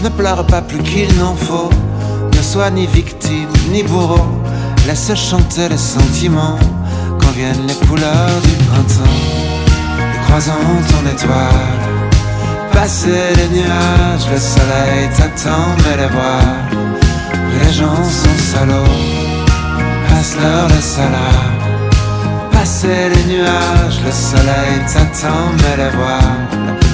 Ne pleure pas plus qu'il n'en faut. Ne sois ni victime ni bourreau. Laisse chanter les sentiments quand viennent les couleurs du printemps. Et croisant ton étoile, passer les nuages, le soleil t'attend mais les voiles. Les gens sont salauds, passe-leur le salam. Passer les nuages, le soleil t'attend mais les voiles.